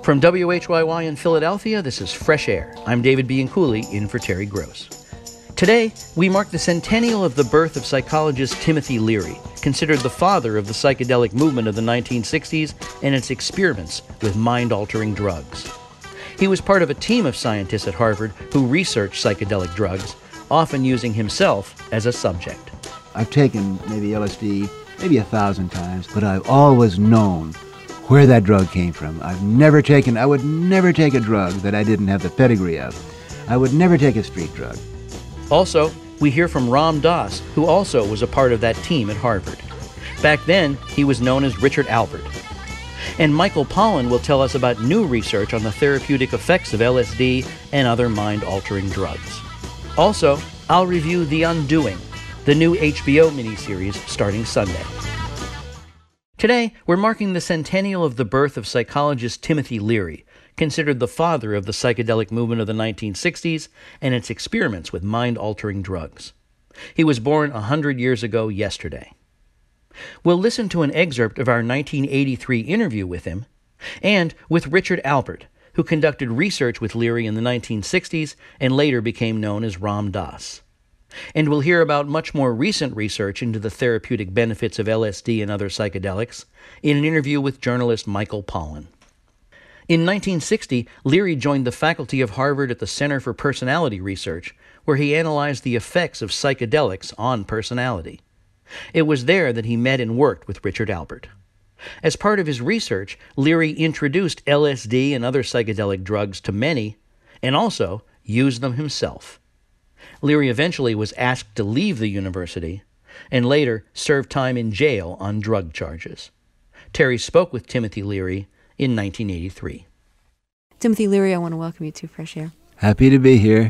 From WHYY in Philadelphia, this is Fresh Air. I'm David Bianculli, in for Terry Gross. Today, we mark the centennial of the birth of psychologist Timothy Leary, considered the father of the psychedelic movement of the 1960s and its experiments with mind-altering drugs. He was part of a team of scientists at Harvard who researched psychedelic drugs, often using himself as a subject. I've taken maybe LSD maybe 1,000 times, but I've always known where that drug came from. I would never take a drug that I didn't have the pedigree of. I would never take a street drug. Also, we hear from Ram Dass, who also was a part of that team at Harvard. Back then, he was known as Richard Alpert. And Michael Pollan will tell us about new research on the therapeutic effects of LSD and other mind-altering drugs. Also, I'll review The Undoing, the new HBO miniseries starting Sunday. Today, we're marking the centennial of the birth of psychologist Timothy Leary, considered the father of the psychedelic movement of the 1960s and its experiments with mind-altering drugs. He was born 100 years ago yesterday. We'll listen to an excerpt of our 1983 interview with him, and with Richard Alpert, who conducted research with Leary in the 1960s and later became known as Ram Dass. And we'll hear about much more recent research into the therapeutic benefits of LSD and other psychedelics in an interview with journalist Michael Pollan. In 1960, Leary joined the faculty of Harvard at the Center for Personality Research, where he analyzed the effects of psychedelics on personality. It was there that he met and worked with Richard Alpert. As part of his research, Leary introduced LSD and other psychedelic drugs to many, and also used them himself. Leary eventually was asked to leave the university, and later served time in jail on drug charges. Terry spoke with Timothy Leary in 1983. Timothy Leary, I want to welcome you to Fresh Air. Happy to be here.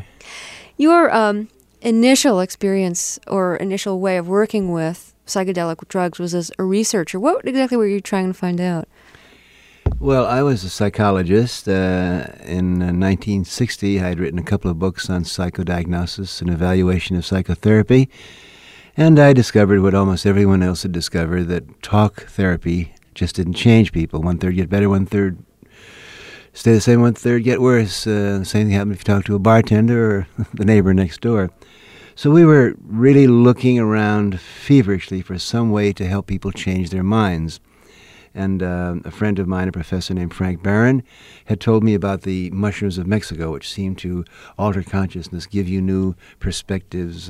Your initial experience or initial way of working with psychedelic drugs was as a researcher. What exactly were you trying to find out? Well, I was a psychologist. In 1960, I had written a couple of books on psychodiagnosis and evaluation of psychotherapy, and I discovered what almost everyone else had discovered, that talk therapy just didn't change people. 1/3 get better, 1/3 stay the same, 1/3 get worse. The same thing happened if you talk to a bartender or the neighbor next door. So we were really looking around feverishly for some way to help people change their minds. And a friend of mine, a professor named Frank Barron, had told me about the mushrooms of Mexico, which seem to alter consciousness, give you new perspectives,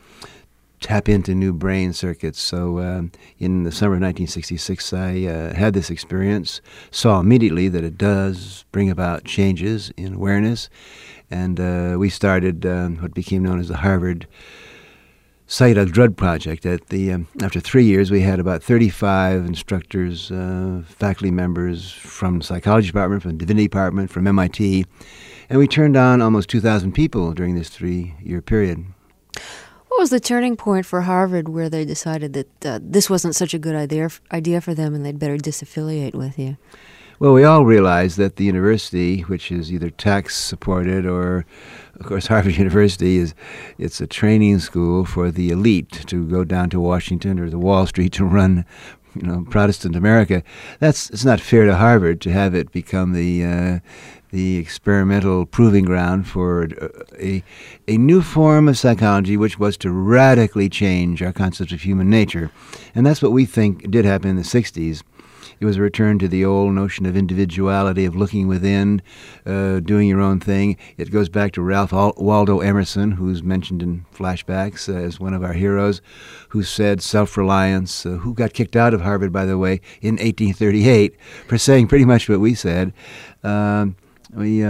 tap into new brain circuits. So in the summer of 1966, I had this experience, saw immediately that it does bring about changes in awareness, and we started what became known as the Harvard Psychedelic Drug Project. After 3 years, we had about 35 instructors, faculty members from the psychology department, from the divinity department, from MIT, and we turned on almost 2,000 people during this 3-year period. What was the turning point for Harvard where they decided that this wasn't such a good idea for them and they'd better disaffiliate with you? Well, we all realized that the university, which is either tax-supported or, of course, Harvard University, it's a training school for the elite to go down to Washington or to Wall Street to run, Protestant America. It's not fair to Harvard to have it become the experimental proving ground for a new form of psychology, which was to radically change our concept of human nature. And that's what we think did happen in the 60s. It was a return to the old notion of individuality, of looking within, doing your own thing. It goes back to Ralph Waldo Emerson, who's mentioned in flashbacks as one of our heroes, who said self-reliance, who got kicked out of Harvard, by the way, in 1838 for saying pretty much what we said. We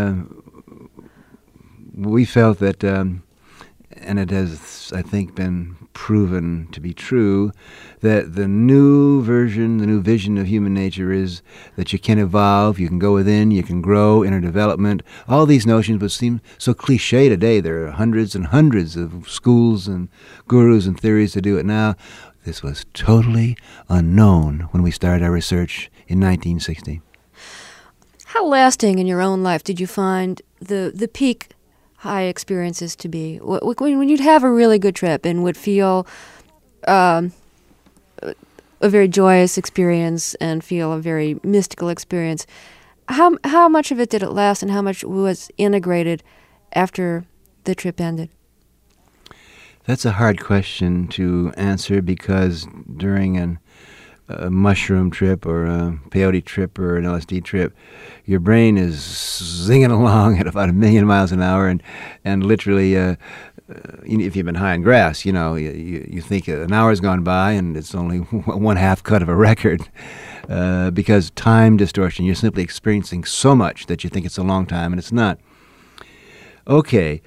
felt that, and it has, I think, been proven to be true, that the new vision of human nature is that you can evolve, you can go within, you can grow, inner development. All these notions would seem so cliche today. There are hundreds and hundreds of schools and gurus and theories to do it now. This was totally unknown when we started our research in 1960. How lasting in your own life did you find the peak high experiences to be? When you'd have a really good trip and would feel a very joyous experience and feel a very mystical experience, how much of it did it last, and how much was integrated after the trip ended? That's a hard question to answer because during a mushroom trip or a peyote trip or an LSD trip, your brain is zinging along at about 1,000,000 miles an hour, and literally, if you've been high on grass, you think an hour's gone by and it's only one half cut of a record because time distortion. You're simply experiencing so much that you think it's a long time, and it's not. Okay.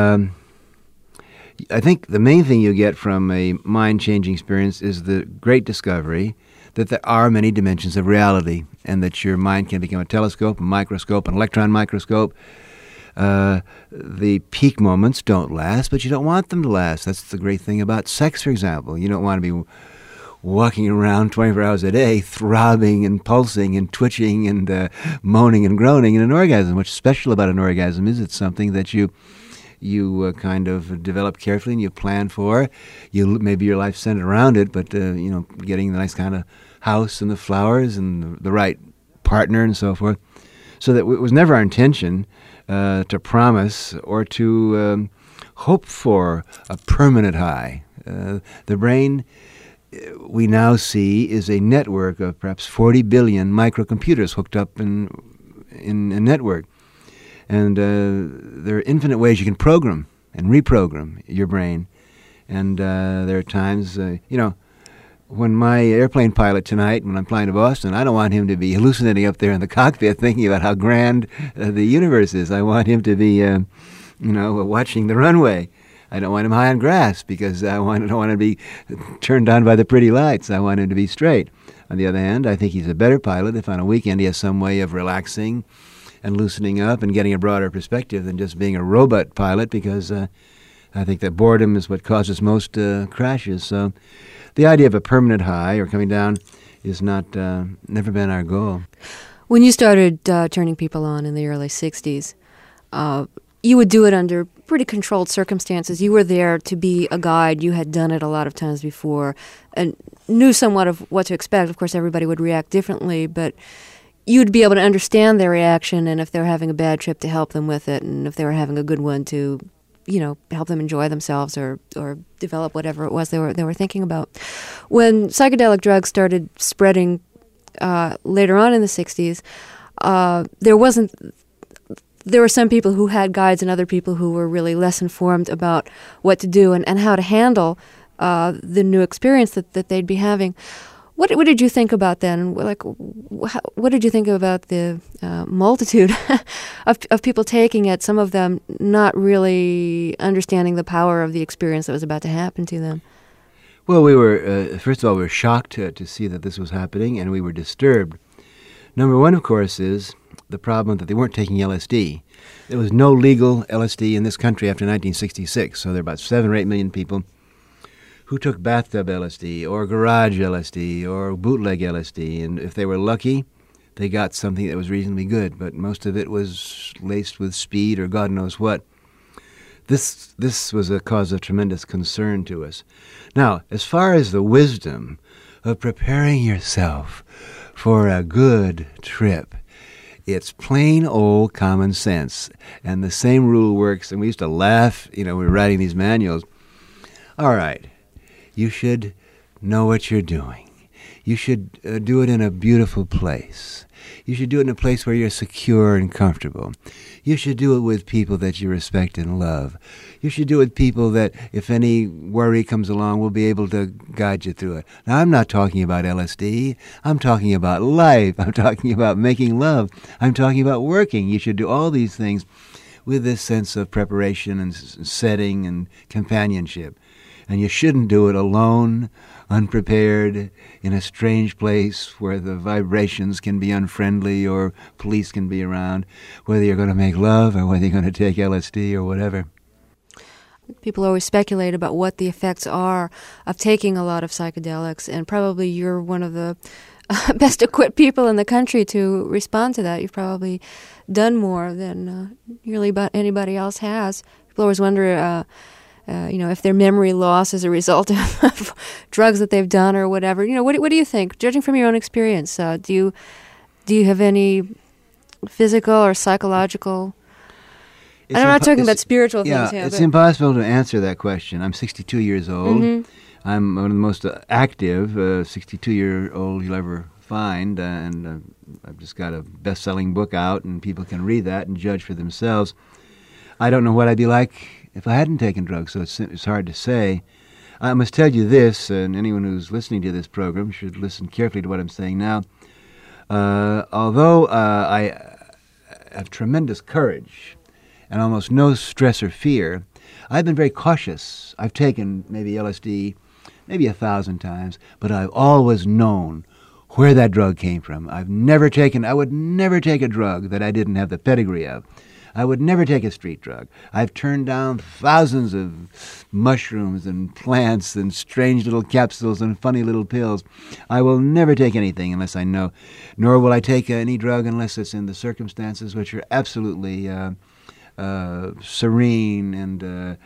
I think the main thing you get from a mind-changing experience is the great discovery that there are many dimensions of reality and that your mind can become a telescope, a microscope, an electron microscope. The peak moments don't last, but you don't want them to last. That's the great thing about sex, for example. You don't want to be walking around 24 hours a day, throbbing and pulsing and twitching and moaning and groaning in an orgasm. What's special about an orgasm is it's something that you kind of develop carefully and you plan for. Maybe your life's centered around it, but getting the nice kind of house and the flowers and the right partner and so forth. So that it was never our intention to promise or to hope for a permanent high. The brain, we now see, is a network of perhaps 40 billion microcomputers hooked up in a network. And there are infinite ways you can program and reprogram your brain. And there are times, when my airplane pilot tonight, when I'm flying to Boston, I don't want him to be hallucinating up there in the cockpit thinking about how grand the universe is. I want him to be, watching the runway. I don't want him high on grass because I don't want to be turned on by the pretty lights. I want him to be straight. On the other hand, I think he's a better pilot if on a weekend he has some way of relaxing and loosening up and getting a broader perspective than just being a robot pilot, because I think that boredom is what causes most crashes. So the idea of a permanent high or coming down is never been our goal. When you started turning people on in the early 60s, you would do it under pretty controlled circumstances. You were there to be a guide. You had done it a lot of times before and knew somewhat of what to expect. Of course, everybody would react differently, but you'd be able to understand their reaction, and if they were having a bad trip, to help them with it, and if they were having a good one, to help them enjoy themselves or develop whatever it was they were thinking about. When psychedelic drugs started spreading later on in the 60s, there were some people who had guides and other people who were really less informed about what to do and how to handle the new experience that they'd be having. What did you think about then? What did you think about the multitude of people taking it, some of them not really understanding the power of the experience that was about to happen to them? Well, we were, first of all, we were shocked to see that this was happening, and we were disturbed. Number one, of course, is the problem that they weren't taking LSD. There was no legal LSD in this country after 1966, so there were about 7 or 8 million people who took bathtub LSD or garage LSD or bootleg LSD, and if they were lucky, they got something that was reasonably good, but most of it was laced with speed or God knows what. This was a cause of tremendous concern to us. Now, as far as the wisdom of preparing yourself for a good trip, it's plain old common sense, and the same rule works, and we used to laugh, we were writing these manuals. All right. You should know what you're doing. You should do it in a beautiful place. You should do it in a place where you're secure and comfortable. You should do it with people that you respect and love. You should do it with people that, if any worry comes along, will be able to guide you through it. Now, I'm not talking about LSD. I'm talking about life. I'm talking about making love. I'm talking about working. You should do all these things with this sense of preparation and setting and companionship. And you shouldn't do it alone, unprepared, in a strange place where the vibrations can be unfriendly or police can be around, whether you're going to make love or whether you're going to take LSD or whatever. People always speculate about what the effects are of taking a lot of psychedelics, and probably you're one of the best equipped people in the country to respond to that. You've probably done more than nearly about anybody else has. People always wonder if their memory loss as a result of drugs that they've done or whatever. What do you think? Judging from your own experience, do you have any physical or psychological? And I'm not talking about spiritual things here. It's impossible to answer that question. I'm 62 years old. Mm-hmm. I'm one of the most active 62-year-old you'll ever find, and I've just got a best-selling book out, and people can read that and judge for themselves. I don't know what I'd be like if I hadn't taken drugs, so it's hard to say. I must tell you this, and anyone who's listening to this program should listen carefully to what I'm saying now. Although I have tremendous courage and almost no stress or fear, I've been very cautious. I've taken maybe LSD maybe 1,000 times, but I've always known where that drug came from. I would never take a drug that I didn't have the pedigree of. I would never take a street drug. I've turned down thousands of mushrooms and plants and strange little capsules and funny little pills. I will never take anything unless I know, nor will I take any drug unless it's in the circumstances which are absolutely serene, and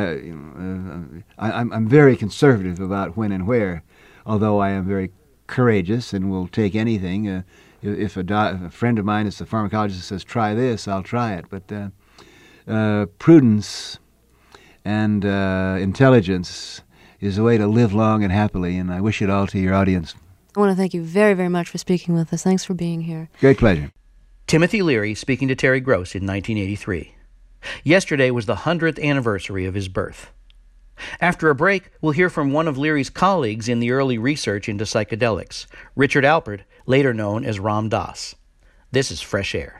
I'm very conservative about when and where, although I am very courageous and will take anything. If a friend of mine is a pharmacologist says, try this, I'll try it. But prudence and intelligence is a way to live long and happily, and I wish it all to your audience. I want to thank you very, very much for speaking with us. Thanks for being here. Great pleasure. Timothy Leary speaking to Terry Gross in 1983. Yesterday was the 100th anniversary of his birth. After a break, we'll hear from one of Leary's colleagues in the early research into psychedelics, Richard Alpert, later known as Ram Dass. This is Fresh Air.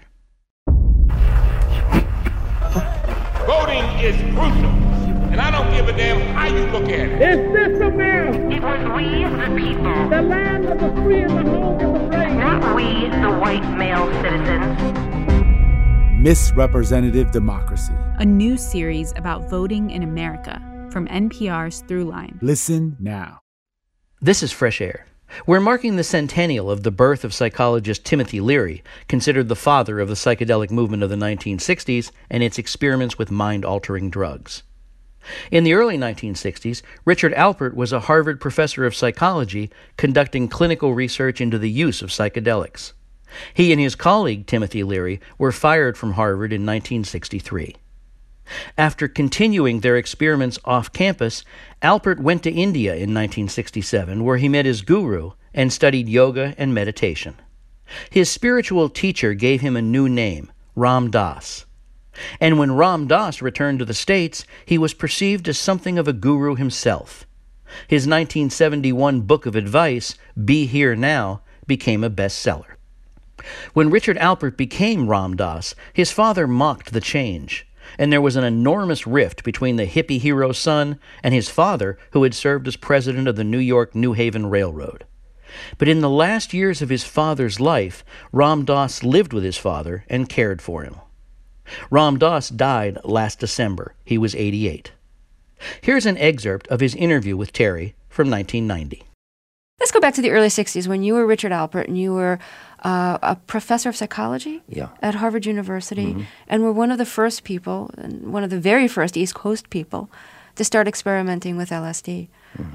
Voting is crucial, and I don't give a damn how you look at it. Is this America? It was we, the people. The land of the free and the home of the brave. Not we, the white male citizens. Misrepresentative Democracy. A new series about voting in America from NPR's Throughline. Listen now. This is Fresh Air. We're marking the centennial of the birth of psychologist Timothy Leary, considered the father of the psychedelic movement of the 1960s and its experiments with mind-altering drugs. In the early 1960s, Richard Alpert was a Harvard professor of psychology conducting clinical research into the use of psychedelics. He and his colleague, Timothy Leary, were fired from Harvard in 1963. After continuing their experiments off campus, Alpert went to India in 1967, where he met his guru and studied yoga and meditation. His spiritual teacher gave him a new name, Ram Dass. And when Ram Dass returned to the States, he was perceived as something of a guru himself. His 1971 book of advice, Be Here Now, became a bestseller. When Richard Alpert became Ram Dass, his father mocked the change, and there was an enormous rift between the hippie hero's son and his father, who had served as president of the New York-New Haven Railroad. But in the last years of his father's life, Ram Dass lived with his father and cared for him. Ram Dass died last December. He was 88. Here's an excerpt of his interview with Terry from 1990. Let's go back to the early 60s when you were Richard Alpert and you were a professor of psychology at Harvard University and were one of the first people, and one of the very first East Coast people, to start experimenting with LSD.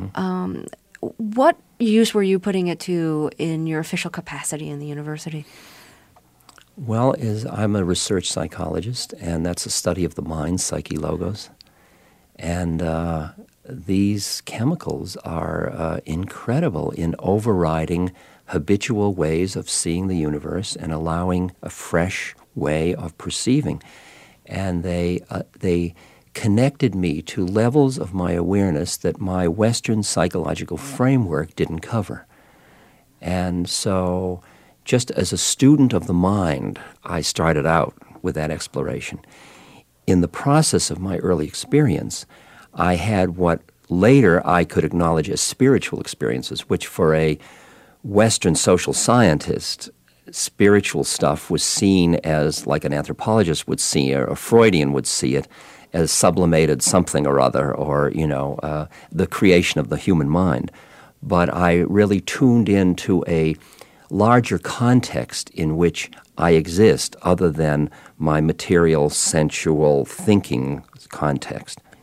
What use were you putting it to in your official capacity in the university? Well, I'm a research psychologist, and that's a study of the mind, psyche logos. And these chemicals are incredible in overriding habitual ways of seeing the universe and allowing a fresh way of perceiving. And they connected me to levels of my awareness that my Western psychological framework didn't cover. And so just as a student of the mind, I started out with that exploration. In the process of my early experience, I had what later I could acknowledge as spiritual experiences, which for a Western social scientist, spiritual stuff was seen as, like an anthropologist would see, or a Freudian would see it, as sublimated something or other, or, the creation of the human mind. But I really tuned into a larger context in which I exist, other than my material, sensual thinking context.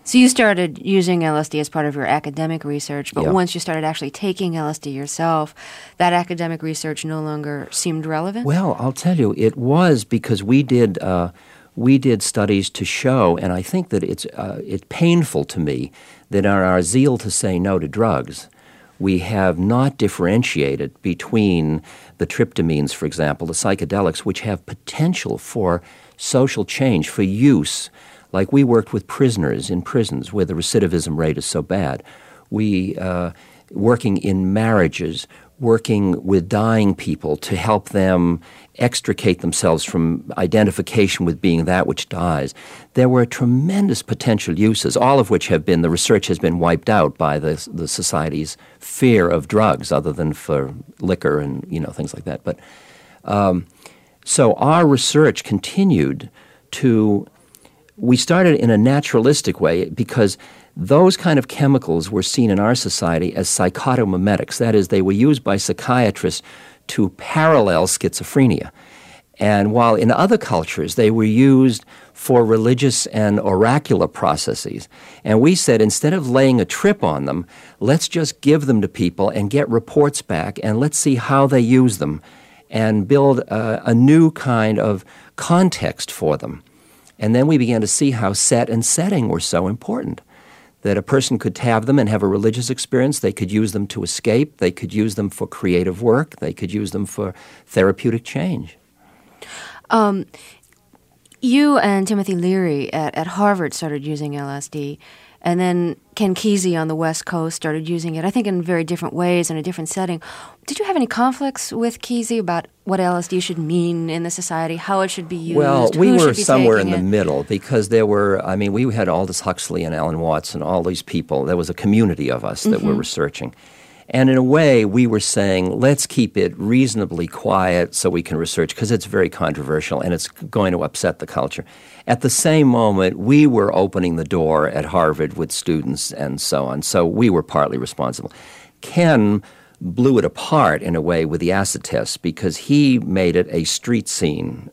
So you started using LSD as part of your academic research, but Yeah. once you started actually taking LSD yourself, that academic research no longer seemed relevant? Well, I'll tell you, it was because we did studies to show, and I think that it's painful to me that in our zeal to say no to drugs, we have not differentiated between the tryptamines, for example, the psychedelics, which have potential for social change, for use. Like we worked with prisoners in prisons where the recidivism rate is so bad. We working in marriages, working with dying people to help them extricate themselves from identification with being that which dies. There were tremendous potential uses, all of which have been, the research has been wiped out by the society's fear of drugs, other than for liquor and things like that. But so our research continued to. We started in a naturalistic way because those kind of chemicals were seen in our society as psychotomimetics. That is, they were used by psychiatrists to parallel schizophrenia. And while in other cultures they were used for religious and oracular processes, and we said instead of laying a trip on them, let's just give them to people and get reports back, and let's see how they use them and build a new kind of context for them. And then we began to see how set and setting were so important, that a person could have them and have a religious experience. They could use them to escape. They could use them for creative work. They could use them for therapeutic change. You and Timothy Leary at Harvard started using LSD, and then Ken Kesey on the West Coast started using it, I think in very different ways, in a different setting. Did you have any conflicts with Kesey about what LSD should mean in the society, how it should be used? Well, we who were should be somewhere in taking the it? middle because there were, we had Aldous Huxley and Alan Watts and all these people. There was a community of us that were researching. And in a way, we were saying, let's keep it reasonably quiet so we can research, because it's very controversial and it's going to upset the culture. At the same moment, we were opening the door at Harvard with students and so on, so we were partly responsible. Ken blew it apart in a way with the acid test because he made it a street scene,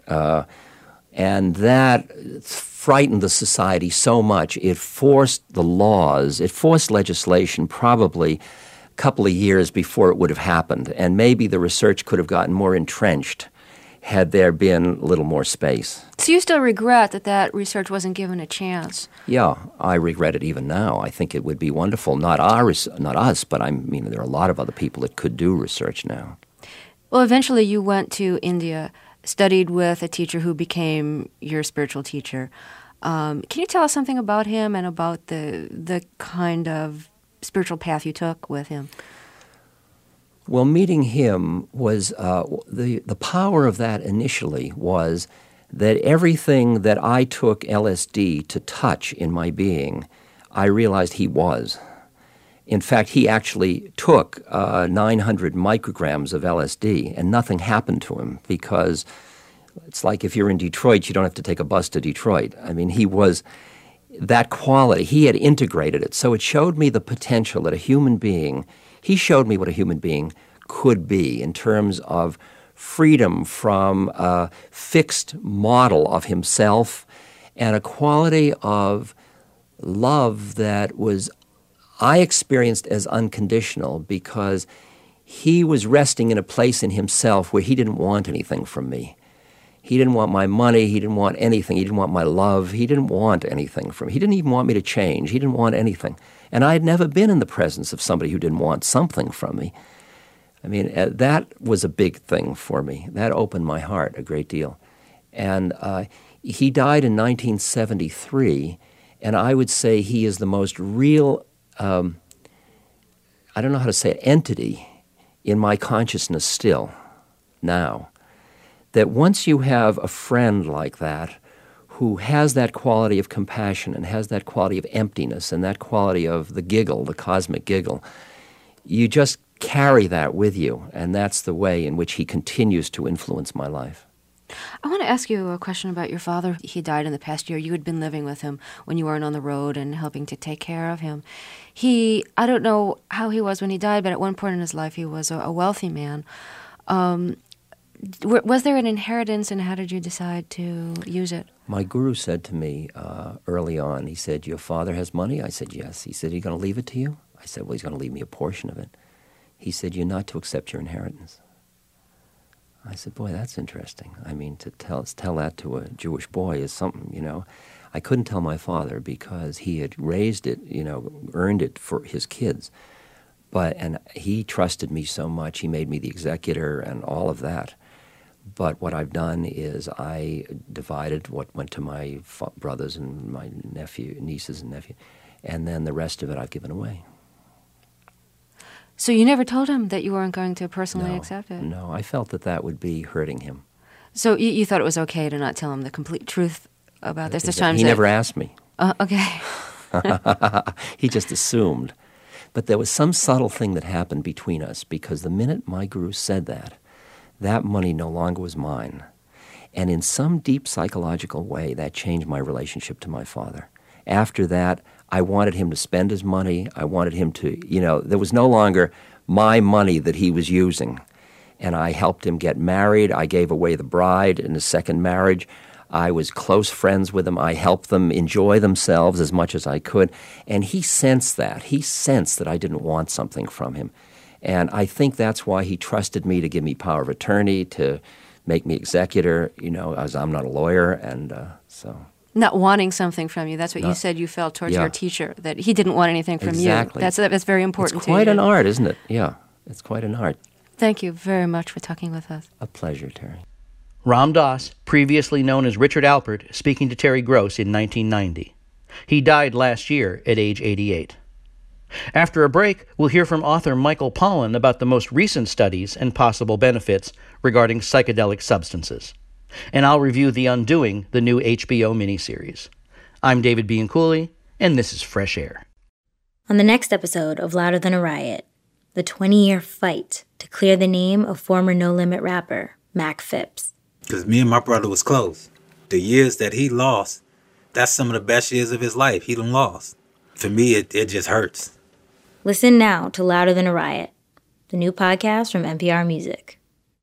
and that frightened the society so much. It forced the laws, it forced legislation probably couple of years before it would have happened, and maybe the research could have gotten more entrenched had there been a little more space. So you still regret that research wasn't given a chance? Yeah, I regret it even now. I think it would be wonderful, not us, but there are a lot of other people that could do research now. Well, eventually you went to India, studied with a teacher who became your spiritual teacher. Can you tell us something about him and about the kind of spiritual path you took with him? Well, meeting him was the power of that initially was that everything that I took LSD to touch in my being, I realized he was. In fact, he actually took 900 micrograms of LSD and nothing happened to him, because it's like if you're in Detroit, you don't have to take a bus to Detroit. He was that quality. He had integrated it. So it showed me the potential that he showed me what a human being could be in terms of freedom from a fixed model of himself and a quality of love that I experienced as unconditional, because he was resting in a place in himself where he didn't want anything from me. He didn't want my money. He didn't want anything. He didn't want my love. He didn't want anything from me. He didn't even want me to change. He didn't want anything. And I had never been in the presence of somebody who didn't want something from me. That was a big thing for me. That opened my heart a great deal. And he died in 1973, and I would say he is the most real, I don't know how to say it, entity in my consciousness still, now. That once you have a friend like that who has that quality of compassion and has that quality of emptiness and that quality of the giggle, the cosmic giggle, you just carry that with you, and that's the way in which he continues to influence my life. I want to ask you a question about your father. He died in the past year. You had been living with him when you weren't on the road and helping to take care of him. I don't know how he was when he died, but at one point in his life he was a wealthy man. Was there an inheritance, and how did you decide to use it? My guru said to me early on, he said, "Your father has money?" I said, "Yes." He said, "Are you going to leave it to you?" I said, "Well, he's going to leave me a portion of it." He said, "You're not to accept your inheritance." I said, "Boy, that's interesting. I mean, to tell that to a Jewish boy is something, you know." I couldn't tell my father because he had raised it, you know, earned it for his kids. And he trusted me so much, he made me the executor and all of that. But what I've done is I divided what went to my brothers and my nieces and nephew, and then the rest of it I've given away. So you never told him that you weren't going to personally accept it? No, I felt that would be hurting him. So you thought it was okay to not tell him the complete truth about this? He never asked me. Okay. He just assumed. But there was some subtle thing that happened between us, because the minute my guru said that money no longer was mine. And in some deep psychological way, that changed my relationship to my father. After that, I wanted him to spend his money. I wanted him to, you know, there was no longer my money that he was using. And I helped him get married. I gave away the bride in his second marriage. I was close friends with them. I helped them enjoy themselves as much as I could. And he sensed that. He sensed that I didn't want something from him. And I think that's why he trusted me to give me power of attorney, to make me executor, you know, as I'm not a lawyer. And so... Not wanting something from you. That's what you said you felt towards your teacher, that he didn't want anything from you. That's very important to you. It's quite an art, isn't it? Yeah, it's quite an art. Thank you very much for talking with us. A pleasure, Terry. Ram Dass, previously known as Richard Alpert, speaking to Terry Gross in 1990. He died last year at age 88. After a break, we'll hear from author Michael Pollan about the most recent studies and possible benefits regarding psychedelic substances. And I'll review The Undoing, the new HBO miniseries. I'm David Bianculli, and this is Fresh Air. On the next episode of Louder Than a Riot, the 20-year fight to clear the name of former No Limit rapper Mac Phipps. Because me and my brother was close. The years that he lost, that's some of the best years of his life he done lost. For me, it just hurts. Listen now to Louder Than a Riot, the new podcast from NPR Music.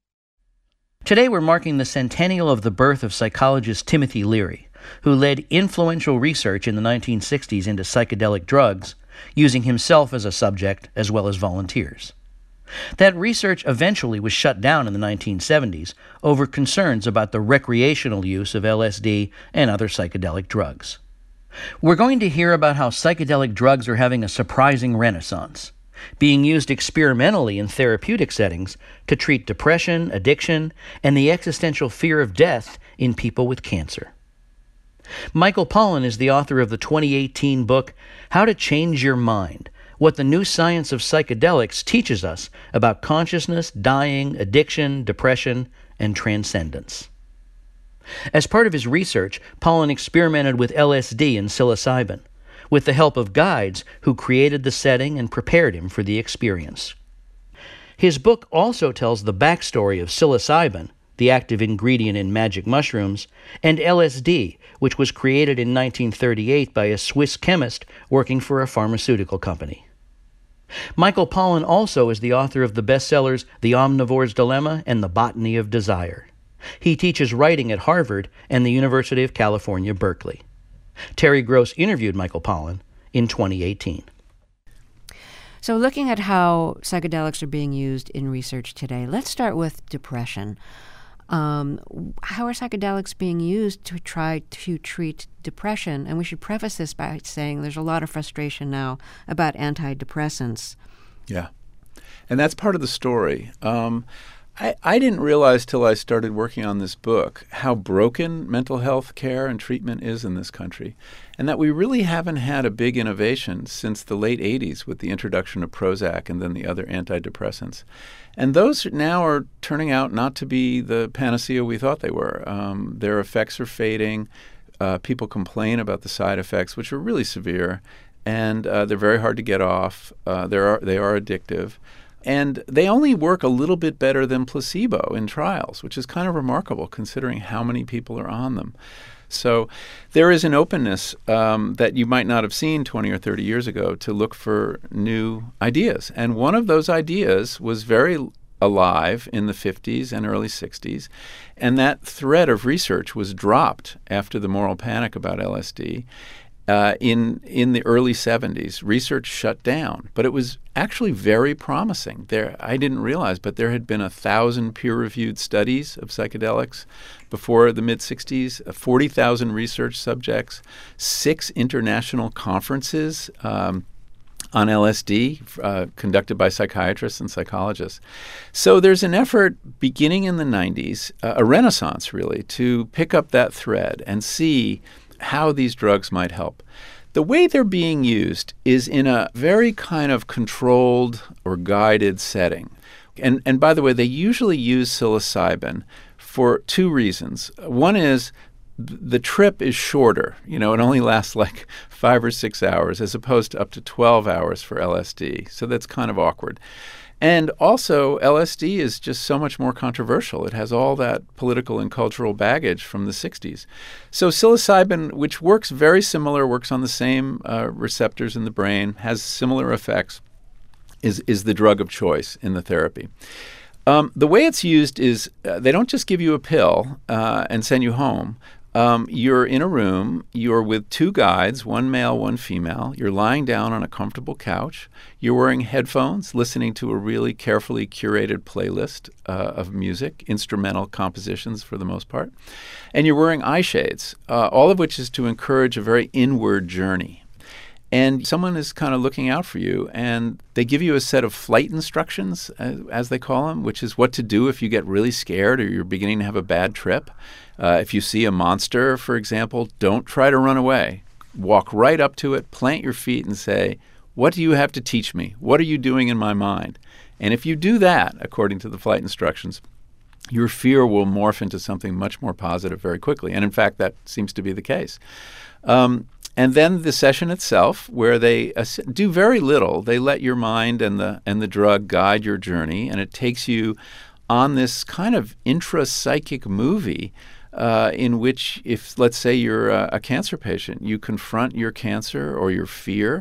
Today we're marking the centennial of the birth of psychologist Timothy Leary, who led influential research in the 1960s into psychedelic drugs, using himself as a subject as well as volunteers. That research eventually was shut down in the 1970s over concerns about the recreational use of LSD and other psychedelic drugs. We're going to hear about how psychedelic drugs are having a surprising renaissance, being used experimentally in therapeutic settings to treat depression, addiction, and the existential fear of death in people with cancer. Michael Pollan is the author of the 2018 book, How to Change Your Mind: What the New Science of Psychedelics Teaches Us About Consciousness, Dying, Addiction, Depression, and Transcendence. As part of his research, Pollan experimented with LSD and psilocybin, with the help of guides who created the setting and prepared him for the experience. His book also tells the backstory of psilocybin, the active ingredient in magic mushrooms, and LSD, which was created in 1938 by a Swiss chemist working for a pharmaceutical company. Michael Pollan also is the author of the bestsellers The Omnivore's Dilemma and The Botany of Desire. He teaches writing at Harvard and the University of California, Berkeley. Terry Gross interviewed Michael Pollan in 2018. So looking at how psychedelics are being used in research today, let's start with depression. How are psychedelics being used to try to treat depression? And we should preface this by saying there's a lot of frustration now about antidepressants. Yeah, and that's part of the story. I didn't realize till I started working on this book how broken mental health care and treatment is in this country, and that we really haven't had a big innovation since the late 80s with the introduction of Prozac and then the other antidepressants. And those now are turning out not to be the panacea we thought they were. Their effects are fading. People complain about the side effects, which are really severe, and they're very hard to get off. They are addictive. And they only work a little bit better than placebo in trials, which is kind of remarkable considering how many people are on them. So there is an openness that you might not have seen 20 or 30 years ago to look for new ideas. And one of those ideas was very alive in the 50s and early 60s, and that thread of research was dropped after the moral panic about LSD. In the early 70s, research shut down, but it was actually very promising. I didn't realize, but there had been 1,000 peer-reviewed studies of psychedelics before the mid-60s, 40,000 research subjects, 6 international conferences on LSD conducted by psychiatrists and psychologists. So there's an effort beginning in the 90s, a renaissance really, to pick up that thread and see how these drugs might help. The way they're being used is in a very kind of controlled or guided setting. And by the way, they usually use psilocybin for 2 reasons. One is the trip is shorter. It only lasts like 5 or 6 hours as opposed to up to 12 hours for LSD. So that's kind of awkward. And also, LSD is just so much more controversial. It has all that political and cultural baggage from the 60s. So psilocybin, which works very similar, works on the same receptors in the brain, has similar effects, is the drug of choice in the therapy. The way it's used is they don't just give you a pill and send you home. You're in a room, you're with 2 guides, one male, one female. You're lying down on a comfortable couch. You're wearing headphones, listening to a really carefully curated playlist of music, instrumental compositions for the most part. And you're wearing eye shades, all of which is to encourage a very inward journey. And someone is kind of looking out for you, and they give you a set of flight instructions, as they call them, which is what to do if you get really scared or you're beginning to have a bad trip. If you see a monster, for example, don't try to run away. Walk right up to it, plant your feet, and say, "What do you have to teach me? What are you doing in my mind?" And if you do that, according to the flight instructions, your fear will morph into something much more positive very quickly. And in fact, that seems to be the case. And then the session itself, where they do very little, they let your mind and the drug guide your journey, and it takes you on this kind of intra-psychic movie in which, if let's say you're a cancer patient, you confront your cancer or your fear,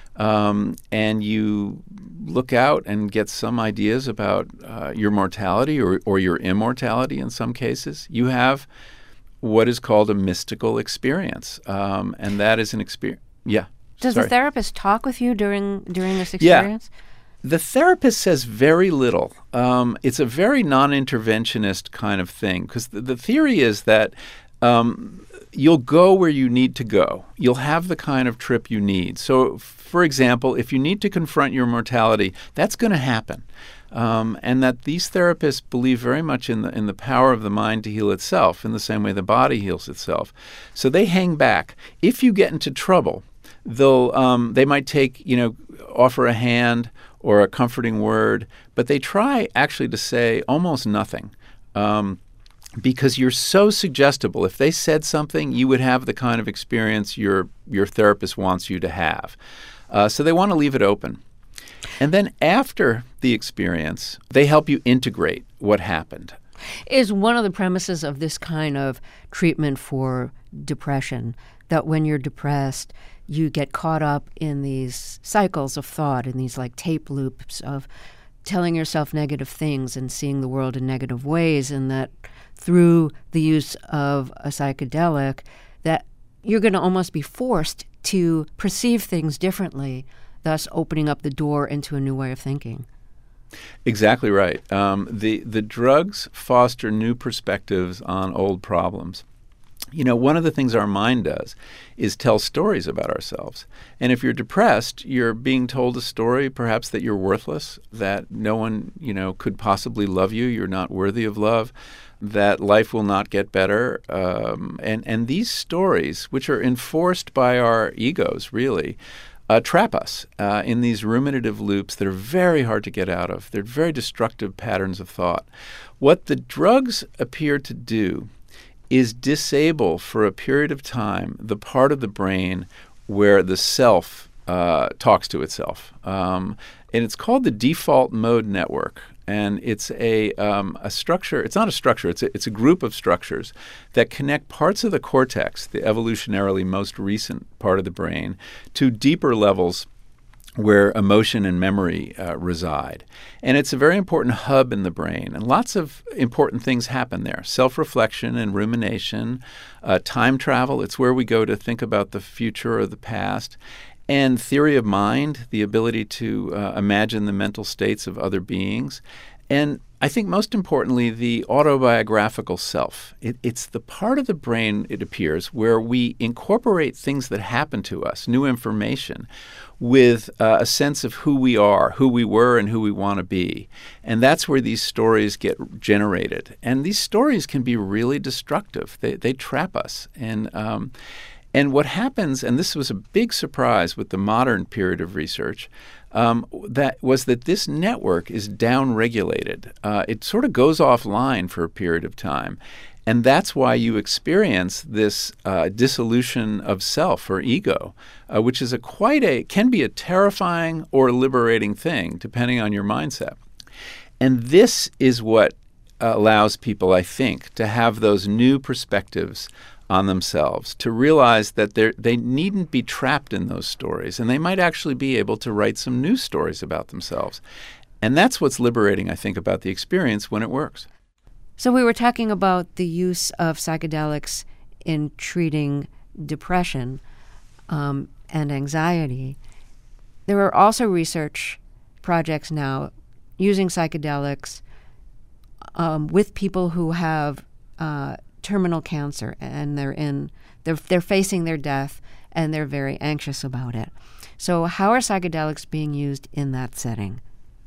and you look out and get some ideas about your mortality or your immortality in some cases. You have what is called a mystical experience, and that is an experience. Yeah. Does the therapist talk with you during this experience? Yeah. The therapist says very little. It's a very non-interventionist kind of thing, because the theory is that you'll go where you need to go. You'll have the kind of trip you need. So, for example, if you need to confront your mortality, that's going to happen. And that these therapists believe very much in the power of the mind to heal itself, in the same way the body heals itself. So they hang back. If you get into trouble, they might offer a hand or a comforting word, but they try actually to say almost nothing. Because you're so suggestible. If they said something, you would have the kind of experience your therapist wants you to have. So they want to leave it open. And then after the experience, they help you integrate what happened. Is one of the premises of this kind of treatment for depression that when you're depressed, you get caught up in these cycles of thought, in these like tape loops of telling yourself negative things and seeing the world in negative ways, and that through the use of a psychedelic, that you're going to almost be forced to perceive things differently, thus opening up the door into a new way of thinking. Exactly right. The drugs foster new perspectives on old problems. One of the things our mind does is tell stories about ourselves. And if you're depressed, you're being told a story perhaps that you're worthless, that no one, could possibly love you, you're not worthy of love, that life will not get better. And these stories, which are enforced by our egos, really, trap us in these ruminative loops that are very hard to get out of. They're very destructive patterns of thought. What the drugs appear to do is disable for a period of time the part of the brain where the self talks to itself. And it's called the default mode network. And it's a structure. It's not a structure. It's a group of structures that connect parts of the cortex, the evolutionarily most recent part of the brain, to deeper levels where emotion and memory reside. And it's a very important hub in the brain. And lots of important things happen there. Self-reflection and rumination, time travel. It's where we go to think about the future or the past. And theory of mind, the ability to imagine the mental states of other beings. And I think most importantly, the autobiographical self. It's the part of the brain, it appears, where we incorporate things that happen to us, new information, with a sense of who we are, who we were, and who we want to be. And that's where these stories get generated. And these stories can be really destructive. They trap us. And what happens, and this was a big surprise with the modern period of research, that this network is downregulated. It sort of goes offline for a period of time. And that's why you experience this dissolution of self or ego, which is can be a terrifying or liberating thing, depending on your mindset. And this is what allows people, I think, to have those new perspectives on themselves, to realize that they needn't be trapped in those stories, and they might actually be able to write some new stories about themselves. And that's what's liberating, I think, about the experience when it works. So we were talking about the use of psychedelics in treating depression and anxiety. There are also research projects now using psychedelics with people who have terminal cancer, and they're facing their death, and they're very anxious about it. So how are psychedelics being used in that setting?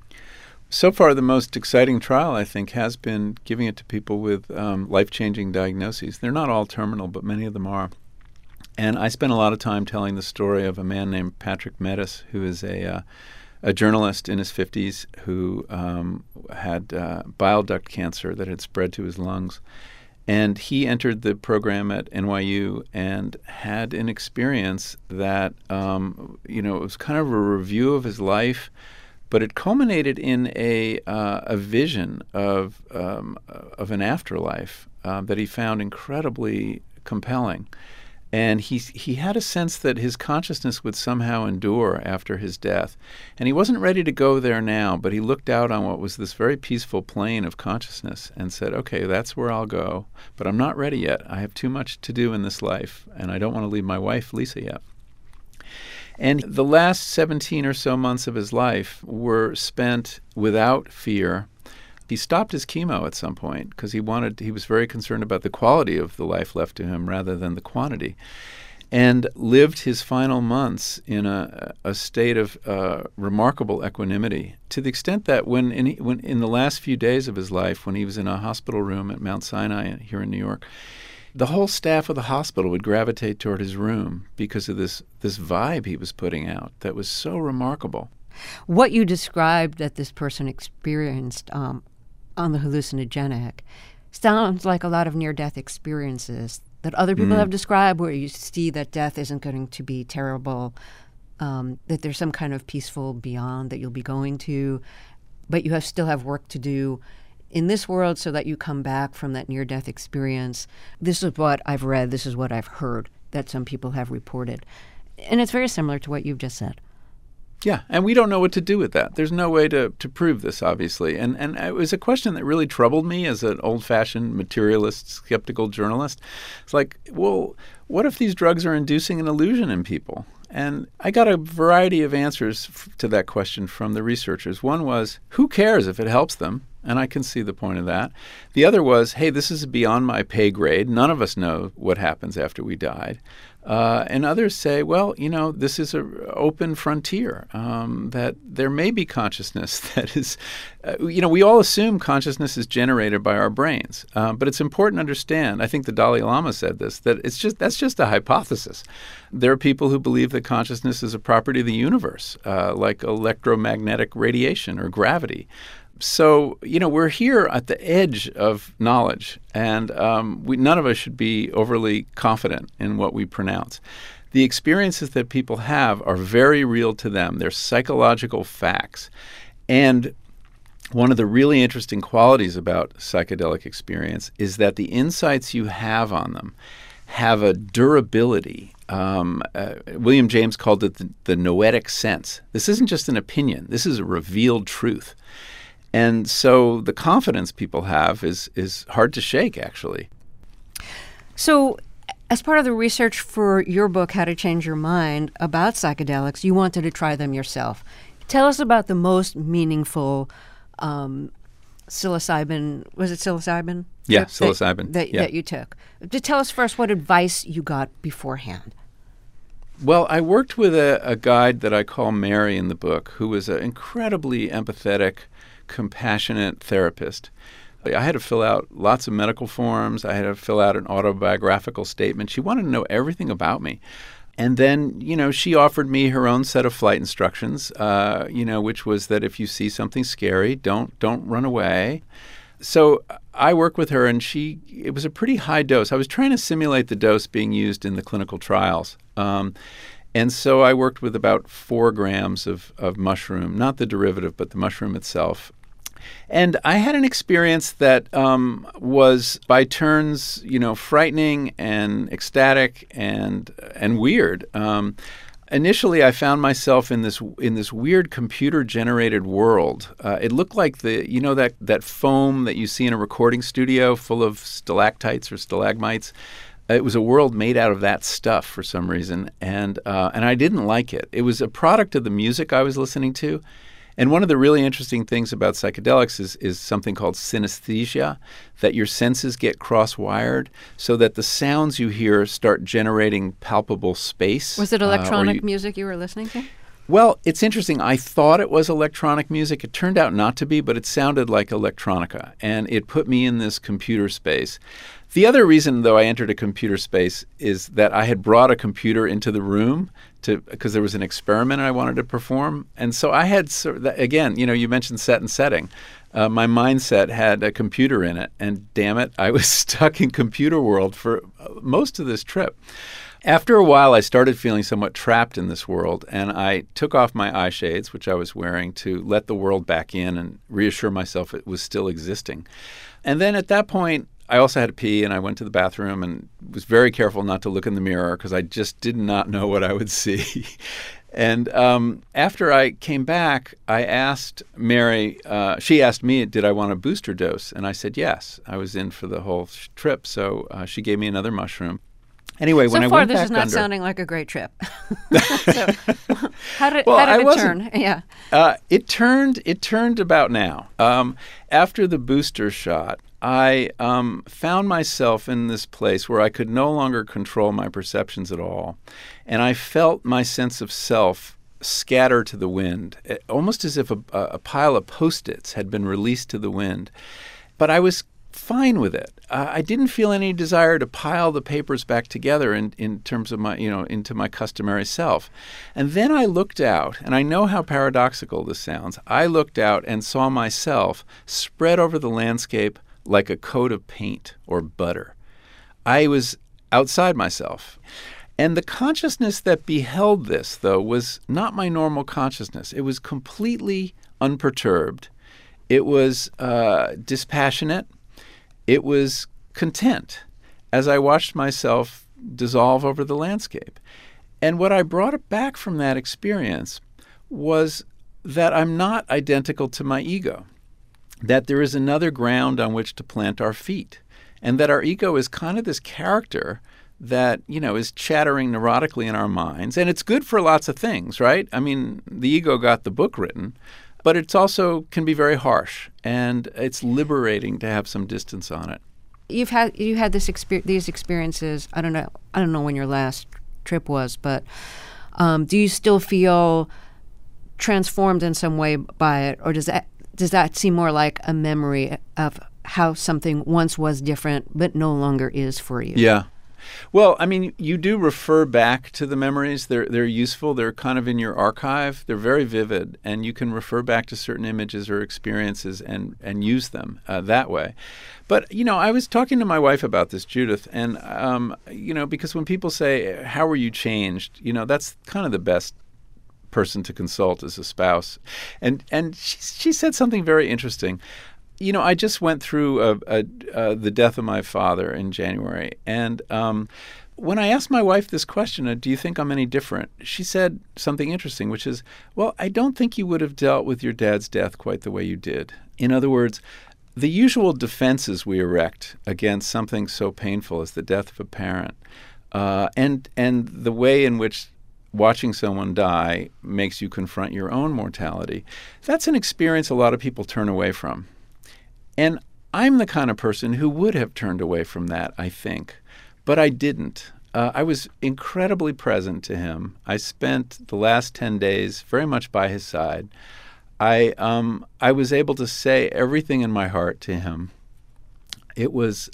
So far, the most exciting trial, I think, has been giving it to people with life-changing diagnoses. They're not all terminal, but many of them are. And I spent a lot of time telling the story of a man named Patrick Metis, who is a journalist in his 50s who had bile duct cancer that had spread to his lungs. And he entered the program at NYU and had an experience that, it was kind of a review of his life, but it culminated in a vision of an afterlife that he found incredibly compelling. And he had a sense that his consciousness would somehow endure after his death. And he wasn't ready to go there now, but he looked out on what was this very peaceful plane of consciousness and said, okay, that's where I'll go, but I'm not ready yet. I have too much to do in this life, and I don't want to leave my wife, Lisa, yet. And the last 17 or so months of his life were spent without fear. He stopped his chemo at some point because he was very concerned about the quality of the life left to him rather than the quantity, and lived his final months in a state of remarkable equanimity, to the extent that when in the last few days of his life, when he was in a hospital room at Mount Sinai here in New York, the whole staff of the hospital would gravitate toward his room because of this vibe he was putting out that was so remarkable. What you described that this person experienced on the hallucinogenic sounds like a lot of near-death experiences that other people have described, where you see that death isn't going to be terrible, that there's some kind of peaceful beyond that you'll be going to, but you still have work to do in this world so that you come back from that near-death experience. This is what I've read, this is what I've heard that some people have reported. And it's very similar to what you've just said. Yeah, and we don't know what to do with that. There's no way to prove this, obviously. And it was a question that really troubled me as an old-fashioned materialist, skeptical journalist. It's like, well, what if these drugs are inducing an illusion in people? And I got a variety of answers to that question from the researchers. One was, who cares if it helps them? And I can see the point of that. The other was, hey, this is beyond my pay grade. None of us know what happens after we died. And others say, well, this is an open frontier, that there may be consciousness that is, we all assume consciousness is generated by our brains. But it's important to understand, I think the Dalai Lama said this, that that's just a hypothesis. There are people who believe that consciousness is a property of the universe, like electromagnetic radiation or gravity. So, we're here at the edge of knowledge, and none of us should be overly confident in what we pronounce. The experiences that people have are very real to them. They're psychological facts. And one of the really interesting qualities about psychedelic experience is that the insights you have on them have a durability. William James called it the noetic sense. This isn't just an opinion. This is a revealed truth. And so the confidence people have is hard to shake, actually. So as part of the research for your book, How to Change Your Mind, about psychedelics, you wanted to try them yourself. Tell us about the most meaningful psilocybin. Was it psilocybin? Yeah, psilocybin. That you took. Tell us first what advice you got beforehand. Well, I worked with a guide that I call Mary in the book, who was an incredibly empathetic, compassionate therapist. I had to fill out lots of medical forms. I had to fill out an autobiographical statement. She wanted to know everything about me. And then, she offered me her own set of flight instructions, which was that if you see something scary, don't run away. So I worked with her, and it was a pretty high dose. I was trying to simulate the dose being used in the clinical trials. And so I worked with about 4 grams of mushroom, not the derivative, but the mushroom itself. And I had an experience that was by turns, frightening and ecstatic and weird. Initially, I found myself in this weird computer-generated world. It looked like that foam that you see in a recording studio full of stalactites or stalagmites. It was a world made out of that stuff for some reason, and I didn't like it. It was a product of the music I was listening to. And one of the really interesting things about psychedelics is something called synesthesia, that your senses get cross-wired so that the sounds you hear start generating palpable space. Was it electronic music you were listening to? Well, it's interesting. I thought it was electronic music. It turned out not to be, but it sounded like electronica, and it put me in this computer space. The other reason, though, I entered a computer space is that I had brought a computer into the room because there was an experiment I wanted to perform. And so I had, again, you mentioned set and setting. My mindset had a computer in it, and damn it, I was stuck in computer world for most of this trip. After a while, I started feeling somewhat trapped in this world, and I took off my eye shades, which I was wearing, to let the world back in and reassure myself it was still existing. And then at that point, I also had to pee, and I went to the bathroom and was very careful not to look in the mirror because I just did not know what I would see. And after I came back, I asked Mary, she asked me, did I want a booster dose? And I said yes. I was in for the whole trip, so she gave me another mushroom. Anyway, when I went back this is not under, sounding like a great trip. So, how did it turn? Yeah. It turned about now. After the booster shot, I found myself in this place where I could no longer control my perceptions at all. And I felt my sense of self scatter to the wind, almost as if a pile of Post-its had been released to the wind. But I was fine with it. I didn't feel any desire to pile the papers back together in terms of my, into my customary self. And then I looked out, and I know how paradoxical this sounds. I looked out and saw myself spread over the landscape like a coat of paint or butter. I was outside myself. And the consciousness that beheld this, though, was not my normal consciousness. It was completely unperturbed. It was dispassionate. It was content as I watched myself dissolve over the landscape. And what I brought back from that experience was that I'm not identical to my ego, that there is another ground on which to plant our feet, and that our ego is kind of this character that, is chattering neurotically in our minds. And it's good for lots of things, right? I mean, the ego got the book written, but it's also can be very harsh, and it's liberating to have some distance on it. You had these experiences. I don't know when your last trip was, but do you still feel transformed in some way by it, or does that seem more like a memory of how something once was different but no longer is for you? Yeah. Well, I mean, you do refer back to the memories. They're useful. They're kind of in your archive. They're very vivid, and you can refer back to certain images or experiences and use them that way. But, I was talking to my wife about this, Judith, and, because when people say, how were you changed, that's kind of the best person to consult as a spouse. And she said something very interesting. I just went through the death of my father in January, and when I asked my wife this question, do you think I'm any different? She said something interesting, which is, well, I don't think you would have dealt with your dad's death quite the way you did. In other words, the usual defenses we erect against something so painful as the death of a parent, and the way in which watching someone die makes you confront your own mortality, that's an experience a lot of people turn away from. And I'm the kind of person who would have turned away from that, I think. But I didn't. I was incredibly present to him. I spent the last 10 days very much by his side. I was able to say everything in my heart to him. It was,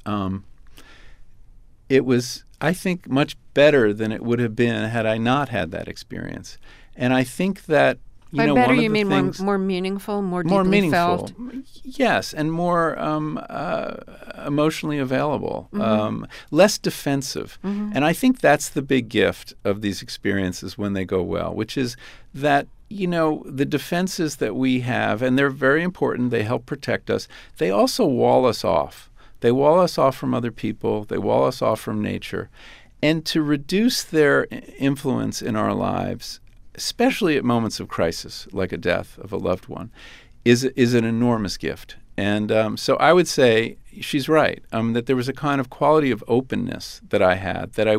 I think, much better than it would have been had I not had that experience. And I think that, by better, you mean more meaningful, more deeply felt? Yes, and more emotionally available, less defensive. And I think that's the big gift of these experiences when they go well, which is that, the defenses that we have, and they're very important, they help protect us, they also wall us off. They wall us off from other people. They wall us off from nature. And to reduce their influence in our lives, especially at moments of crisis, like a death of a loved one, is an enormous gift. And so I would say she's right, that there was a kind of quality of openness that I had that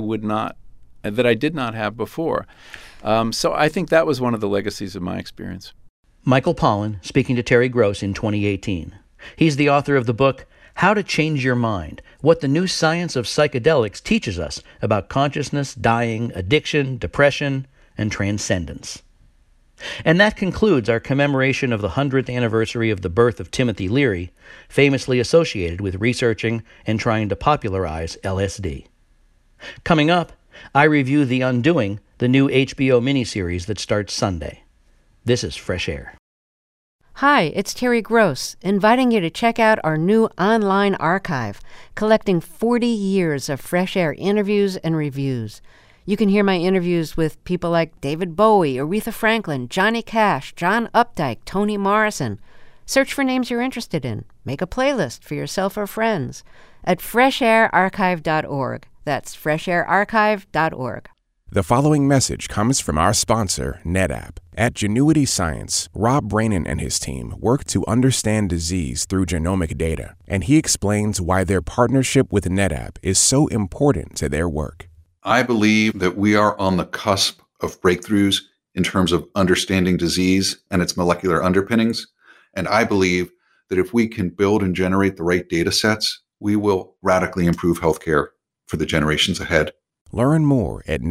I did not have before. So I think that was one of the legacies of my experience. Michael Pollan speaking to Terry Gross in 2018. He's the author of the book, How to Change Your Mind, What the New Science of Psychedelics Teaches Us About Consciousness, Dying, Addiction, Depression, and Transcendence. And that concludes our commemoration of the 100th anniversary of the birth of Timothy Leary, famously associated with researching and trying to popularize LSD. Coming up, I review The Undoing, the new HBO miniseries that starts Sunday. This is Fresh Air. Hi, it's Terry Gross, inviting you to check out our new online archive, collecting 40 years of Fresh Air interviews and reviews. You can hear my interviews with people like David Bowie, Aretha Franklin, Johnny Cash, John Updike, Toni Morrison. Search for names you're interested in. Make a playlist for yourself or friends at freshairarchive.org. That's freshairarchive.org. The following message comes from our sponsor, NetApp. At Genuity Science, Rob Brainin and his team work to understand disease through genomic data, and he explains why their partnership with NetApp is so important to their work. I believe that we are on the cusp of breakthroughs in terms of understanding disease and its molecular underpinnings. And I believe that if we can build and generate the right data sets, we will radically improve healthcare for the generations ahead. Learn more at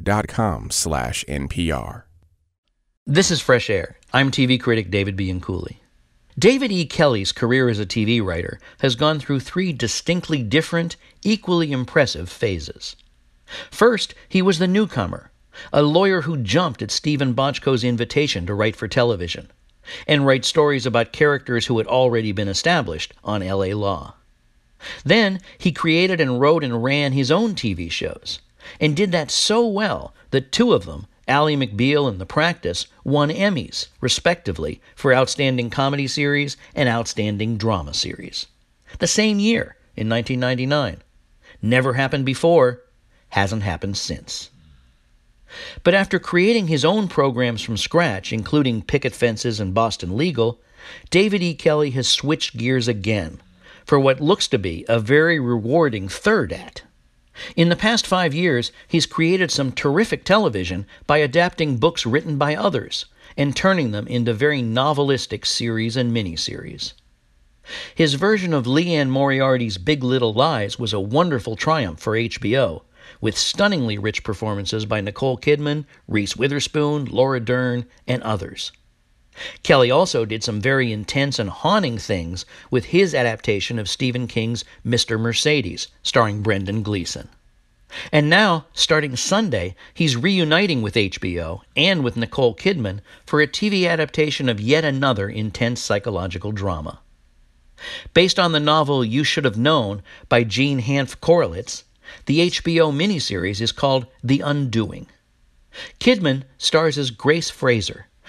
netapp.com/NPR. This is Fresh Air. I'm TV critic David Bianculli. David E. Kelley's career as a TV writer has gone through 3 distinctly different, equally impressive phases. First, he was the newcomer, a lawyer who jumped at Stephen Bochco's invitation to write for television and write stories about characters who had already been established on L.A. Law. Then he created and wrote and ran his own TV shows, and did that so well that 2 of them, Ally McBeal and The Practice, won Emmys, respectively, for Outstanding Comedy Series and Outstanding Drama Series. The same year, in 1999. Never happened before, hasn't happened since. But after creating his own programs from scratch, including Picket Fences and Boston Legal, David E. Kelley has switched gears again for what looks to be a very rewarding third act. In the past 5 years, he's created some terrific television by adapting books written by others and turning them into very novelistic series and miniseries. His version of Leanne Moriarty's Big Little Lies was a wonderful triumph for HBO, with stunningly rich performances by Nicole Kidman, Reese Witherspoon, Laura Dern, and others. Kelley also did some very intense and haunting things with his adaptation of Stephen King's Mr. Mercedes, starring Brendan Gleeson. And now, starting Sunday, he's reuniting with HBO and with Nicole Kidman for a TV adaptation of yet another intense psychological drama. Based on the novel You Should Have Known by Jean Hanff Korelitz, the HBO miniseries is called The Undoing. Kidman stars as Grace Fraser,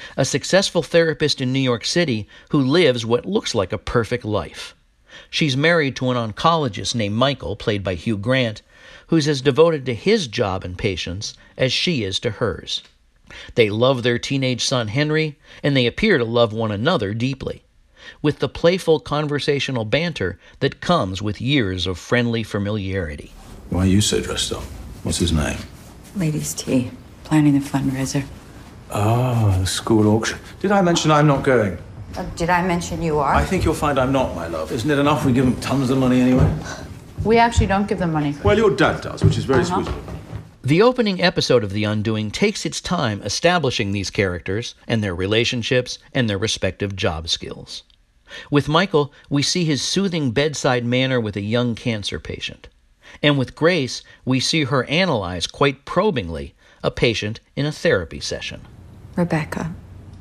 a successful therapist in New York City who lives what looks like a perfect life. She's married to an oncologist named Michael, played by Hugh Grant, who's as devoted to his job and patients as she is to hers. They love their teenage son Henry, and they appear to love one another deeply, with the playful conversational banter that comes with years of friendly familiarity. Why are you so dressed up? What's his name? Ladies' tea. Planning the fundraiser. Ah, the school auction. Did I mention I'm not going? Did I mention you are? I think you'll find I'm not, my love. Isn't it enough we give them tons of money anyway? We actually don't give them money. Well, your dad does, which is very sweet. The opening episode of The Undoing takes its time establishing these characters and their relationships and their respective job skills. With Michael, we see his soothing bedside manner with a young cancer patient. And with Grace, we see her analyze quite probingly a patient in a therapy session. Rebecca,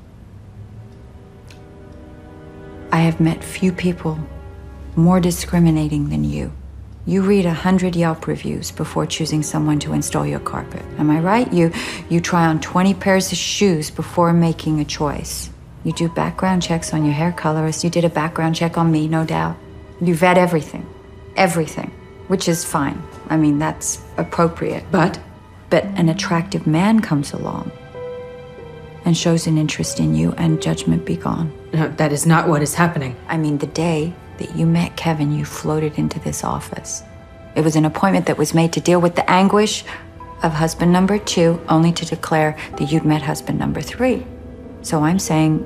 I have met few people more discriminating than you. You read 100 Yelp reviews before choosing someone to install your carpet. Am I right? You try on 20 pairs of shoes before making a choice. You do background checks on your hair colorist. You did a background check on me, no doubt. You vet everything. Everything. Which is fine. I mean, that's appropriate. But an attractive man comes along and shows an interest in you, and judgment be gone. No, that is not what is happening. I mean, the day that you met Kevin, you floated into this office. It was an appointment that was made to deal with the anguish of husband number 2, only to declare that you'd met husband number 3. So I'm saying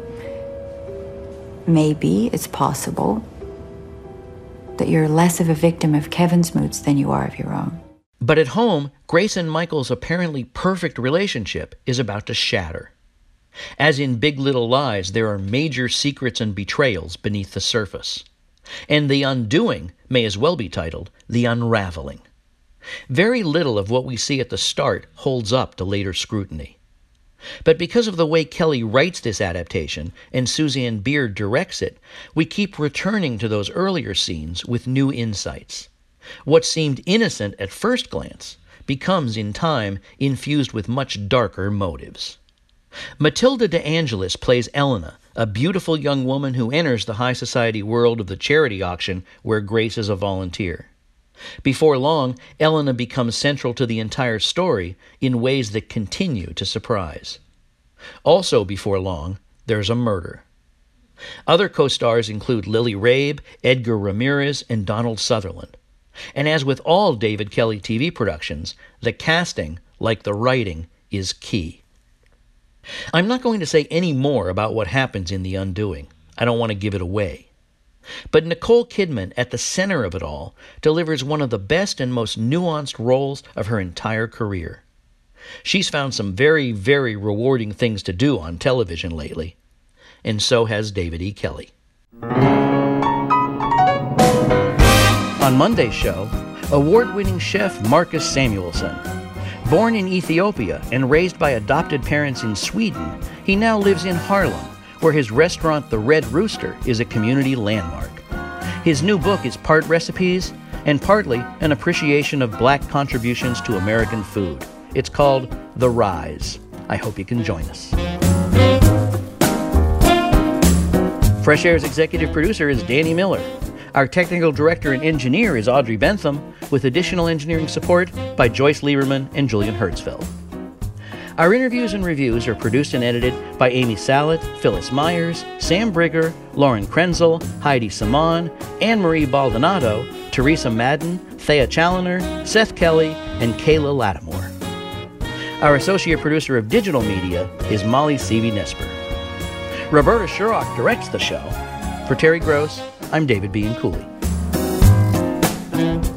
maybe it's possible that you're less of a victim of Kevin's moods than you are of your own. But at home, Grace and Michael's apparently perfect relationship is about to shatter. As in Big Little Lies, there are major secrets and betrayals beneath the surface. And The Undoing may as well be titled The Unraveling. Very little of what we see at the start holds up to later scrutiny. But because of the way Kelly writes this adaptation and Suzanne Beard directs it, we keep returning to those earlier scenes with new insights. What seemed innocent at first glance becomes, in time, infused with much darker motives. Matilda De Angelis plays Elena, a beautiful young woman who enters the high society world of the charity auction where Grace is a volunteer. Before long, Elena becomes central to the entire story in ways that continue to surprise. Also before long, there's a murder. Other co-stars include Lily Rabe, Edgar Ramirez, and Donald Sutherland. And as with all David Kelly TV productions, the casting, like the writing, is key. I'm not going to say any more about what happens in The Undoing. I don't want to give it away. But Nicole Kidman, at the center of it all, delivers one of the best and most nuanced roles of her entire career. She's found some very, very rewarding things to do on television lately. And so has David E. Kelly. On Monday's show, award-winning chef Marcus Samuelsson. Born in Ethiopia and raised by adopted parents in Sweden, he now lives in Harlem, where his restaurant The Red Rooster is a community landmark. His new book is part recipes and partly an appreciation of Black contributions to American food. It's called The Rise. I hope you can join us. Fresh Air's executive producer is Danny Miller. Our technical director and engineer is Audrey Bentham, with additional engineering support by Joyce Lieberman and Julian Hertzfeld. Our interviews and reviews are produced and edited by Amy Salet, Phyllis Myers, Sam Brigger, Lauren Krenzel, Heidi Saman, Anne-Marie Baldonado, Teresa Madden, Thea Challoner, Seth Kelly, and Kayla Lattimore. Our associate producer of digital media is Molly Seavey-Nesper. Roberta Sherrock directs the show. For Terry Gross, I'm David B. Cooley.